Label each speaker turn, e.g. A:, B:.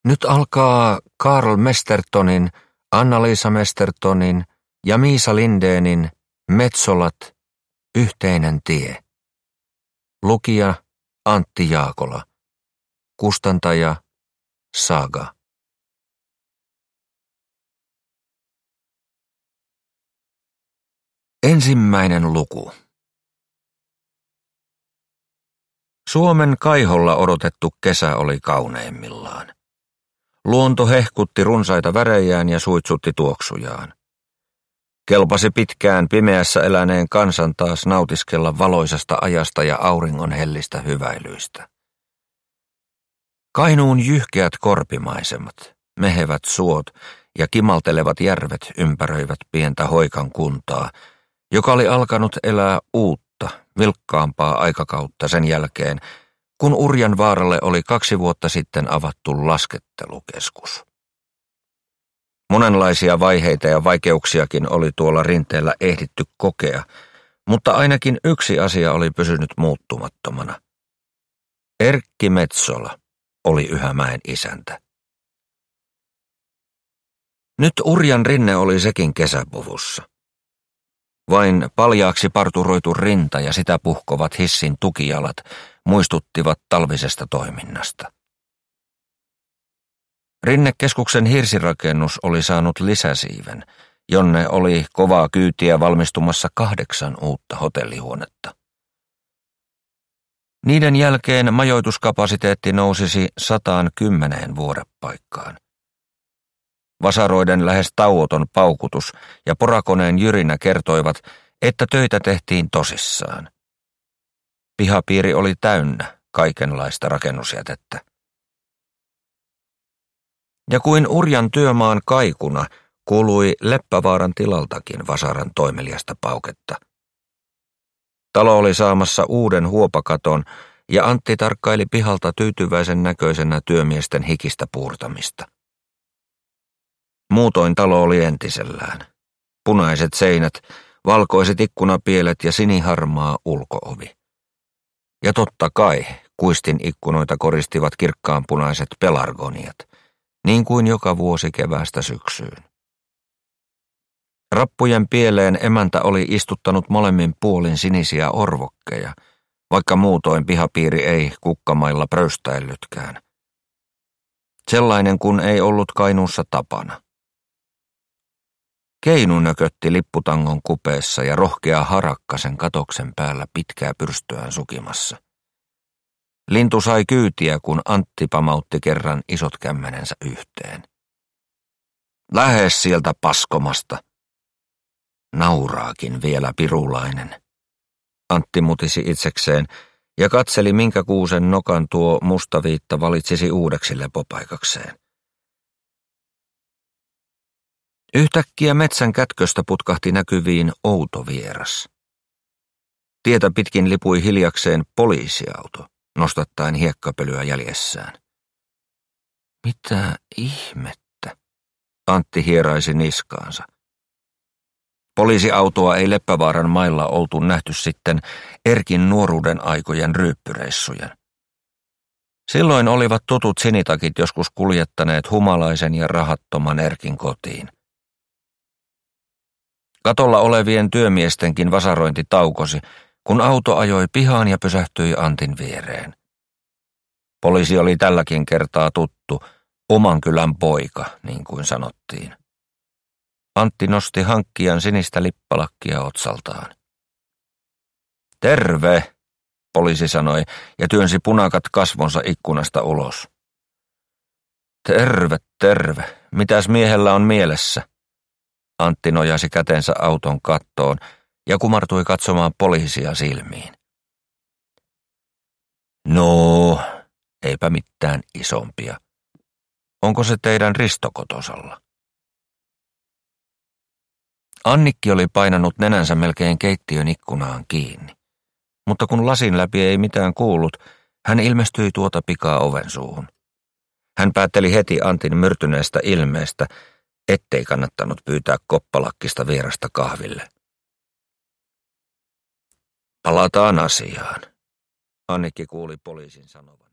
A: Nyt alkaa Karl Mestertonin, Anna-Liisa Mestertonin ja Miisa Lindénin Metsolat, yhteinen tie. Lukija Antti Jaakola. Kustantaja Saga. Ensimmäinen luku. Suomen kaiholla odotettu kesä oli kauneimmillaan. Luonto hehkutti runsaita värejään ja suitsutti tuoksujaan. Kelpasi pitkään pimeässä eläneen kansan taas nautiskella valoisasta ajasta ja auringon hellistä hyväilyistä. Kainuun jyhkeät korpimaisemat, mehevät suot ja kimaltelevat järvet ympäröivät pientä Hoikan kuntaa, joka oli alkanut elää uutta, vilkkaampaa aikakautta sen jälkeen, kun Urjanvaaralle oli 2 vuotta sitten avattu laskettelukeskus. Monenlaisia vaiheita ja vaikeuksiakin oli tuolla rinteellä ehditty kokea, mutta ainakin yksi asia oli pysynyt muuttumattomana. Erkki Metsola oli yhä mäen isäntä. Nyt Urjan rinne oli sekin kesäpuvussa. Vain paljaaksi parturoitu rinta ja sitä puhkovat hissin tukijalat muistuttivat talvisesta toiminnasta. Rinnekeskuksen hirsirakennus oli saanut lisäsiiven, jonne oli kovaa kyytiä valmistumassa 8 uutta hotellihuonetta. Niiden jälkeen majoituskapasiteetti nousisi 110 vuodepaikkaan. Vasaroiden lähes tauoton paukutus ja porakoneen jyrinä kertoivat, että töitä tehtiin tosissaan. Pihapiiri oli täynnä kaikenlaista rakennusjätettä. Ja kuin Urjan työmaan kaikuna kuului Leppävaaran tilaltakin vasaran toimeliasta pauketta. Talo oli saamassa uuden huopakaton ja Antti tarkkaili pihalta tyytyväisen näköisenä työmiesten hikistä puurtamista. Muutoin talo oli entisellään. Punaiset seinät, valkoiset ikkunapielet ja siniharmaa ulkoovi. Ja totta kai kuistin ikkunoita koristivat kirkkaanpunaiset pelargoniat, niin kuin joka vuosi keväästä syksyyn. Rappujen pieleen emäntä oli istuttanut molemmin puolin sinisiä orvokkeja, vaikka muutoin pihapiiri ei kukkamailla pröystäillytkään. Sellainen kun ei ollut Kainuussa tapana. Keinu nökötti lipputangon kupeessa ja rohkea harakka sen katoksen päällä pitkää pyrstöään sukimassa. Lintu sai kyytiä, kun Antti pamautti kerran isot kämmenensä yhteen. Lähe sieltä paskomasta. Nauraakin vielä pirulainen. Antti mutisi itsekseen ja katseli, minkä kuusen nokan tuo mustaviitta valitsisi uudeksi lepopaikakseen. Yhtäkkiä metsän kätköstä putkahti näkyviin outo vieras. Tietä pitkin lipui hiljakseen poliisiauto, nostattaen hiekkapölyä jäljessään. Mitä ihmettä? Antti hieraisi niskaansa. Poliisiautoa ei Leppävaaran mailla oltu nähty sitten Erkin nuoruuden aikojen ryyppyreissujen. Silloin olivat tutut sinitakit joskus kuljettaneet humalaisen ja rahattoman Erkin kotiin. Katolla olevien työmiestenkin vasarointi taukosi, kun auto ajoi pihaan ja pysähtyi Antin viereen. Poliisi oli tälläkin kertaa tuttu, oman kylän poika, niin kuin sanottiin. Antti nosti hankkijan sinistä lippalakkia otsaltaan. Terve, poliisi sanoi ja työnsi punakat kasvonsa ikkunasta ulos. Terve, terve. Mitäs miehellä on mielessä? Antti nojasi kätensä auton kattoon ja kumartui katsomaan poliisia silmiin. No, eipä mitään isompia. Onko se teidän Ristokotosalla? Annikki oli painanut nenänsä melkein keittiön ikkunaan kiinni, mutta kun lasin läpi ei mitään kuullut, hän ilmestyi tuota pikaa oven suuhun. Hän päätteli heti Antin myrtyneestä ilmeestä, ettei kannattanut pyytää koppalakkista vierasta kahville. Palataan asiaan, Annikki kuuli poliisin sanovan.